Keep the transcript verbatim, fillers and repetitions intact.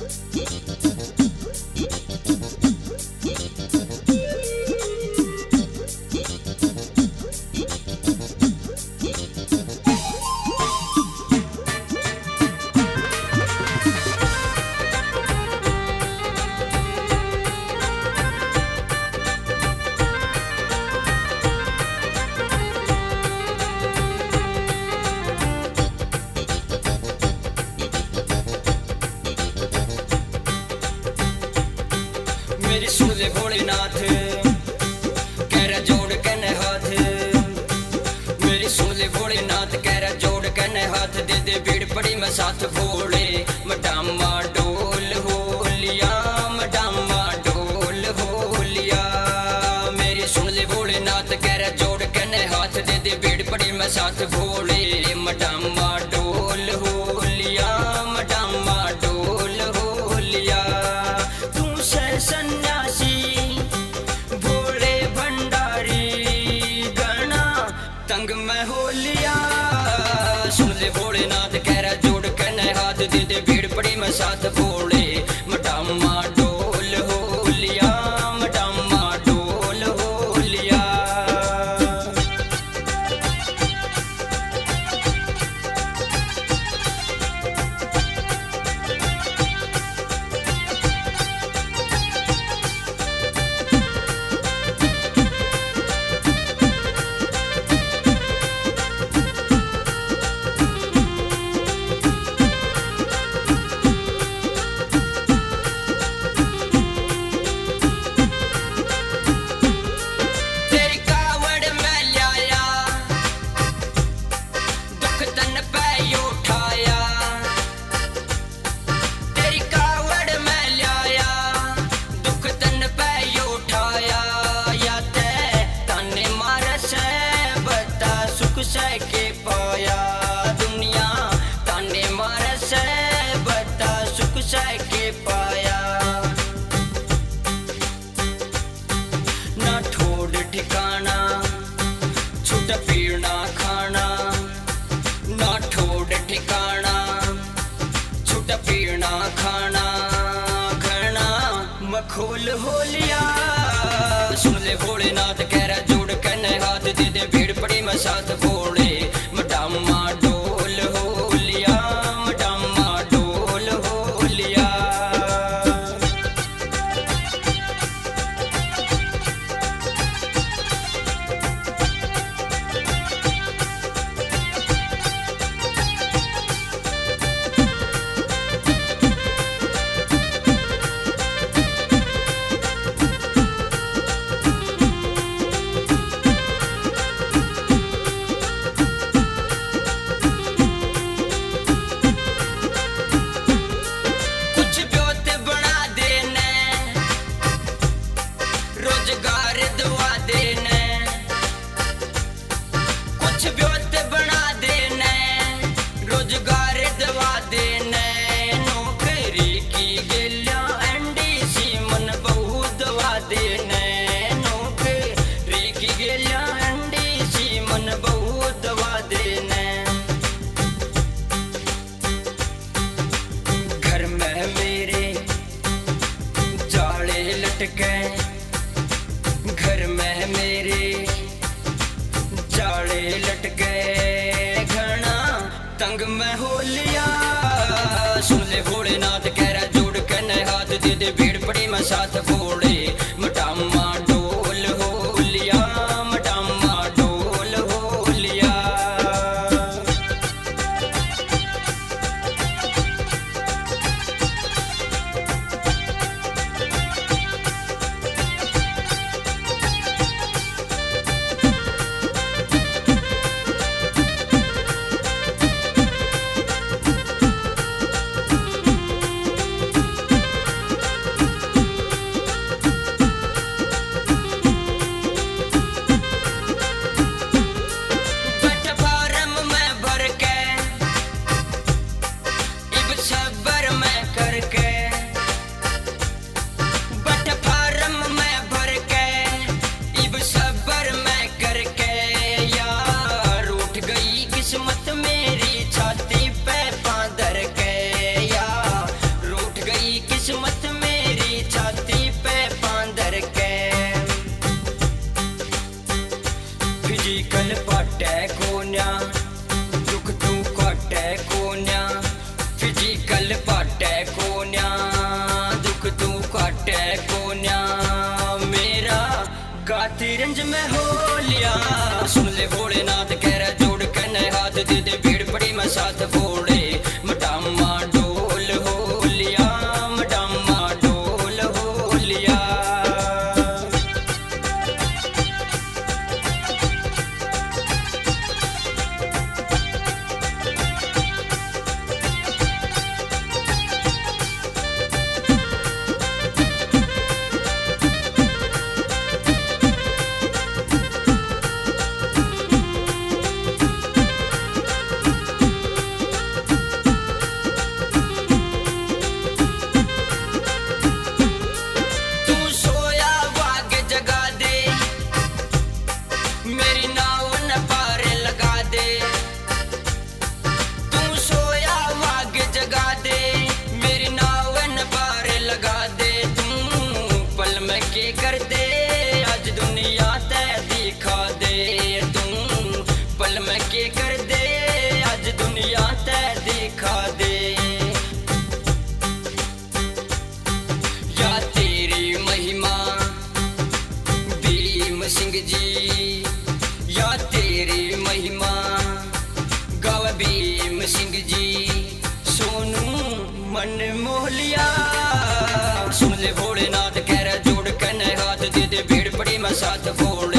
मेरी सुन ले भोलेनाथ कह रहा जोड़ कने हाथ। मेरी सुन ले भोलेनाथ कह रहा जोड़ कने हाथ। दे दे भीड़ पड़ी मैं साथ भोले मडामा डोल हो लिया मडामा डोल हो लिया। मेरी सुन ले भोलेनाथ कह रहा जोड़ कने हाथ। दे दे भीड़ पड़ी मैं साथ भोले मडामा डोल हो लिया मडामा डोल हो लिया। तू से सन्यासी भोले भंडारी गणा तंग मैं हो लिया। सुन ले भोलेनाथ कह रहा जोड़ कने हाथ। दे दे भीड़ पड़ी मैं साथ भोले मडामा डोल हो लिया मडामा डोल हो लिया। के पाया दुनिया ताने मारे से बता सुख के पाया। ना ठोड़ ठिकाना छूट पीना खाना। ना ठोड़ ठिकाना छूट पीना खाना खाना मखोल हो लिया। सुन ले भोलेनाथ कह रहा जोड़ कने हाथ। दे दे भीड़ पड़ी मैं साथ भोले मडामा डोल हो लिया मडामा डोल हो लिया। रोजगार दुआ देने कुछ ब्योत बना देने रोजगार दवा देने। नौकरी की गेलिया एंडी सी मन बहु दवा देने। नौकरी की गेलिया एंडी सी मन बहु दवा देने। घर में मेरे जाले लटके घर में मेरे जाले लटके घना तंग मैं हो लिया। सुन ले भोलेनाथ कह रहा जोड़ कने हाथ। दे दे भीड़ पड़ी मैं साथ भोले मडामा डोल हो लिया मडामा डोल हो लिया। किस्मत मेरी छाती पे पांदर के फिजिकल पटे कोन्या दुख तू कटे कोन्या फिजिकल पटे कोन्या दुख तू कटे कोन्या मेरा गाती रंज में हो लिया सुन ले भोलेनाथ कह रहा जोड़ कने हाथ दे दे भीड़ पड़ी मैं साथ फोड़े मटामा डोल हो लिया मटामा डोल हो लिया के कर दे आज दुनिया ते दिखा दे तू पल में के कर दे आज दुनिया ते दिखा दे या तेरी महिमा भीम सिंह जी या तेरी महिमा गाव भीम सिंह जी सोनू मन मोह लिया सुन ले भोलेनाथ कह रहा जोड़ कने हाथ दे दे भीड़ पड़ी मैं साथ फोड़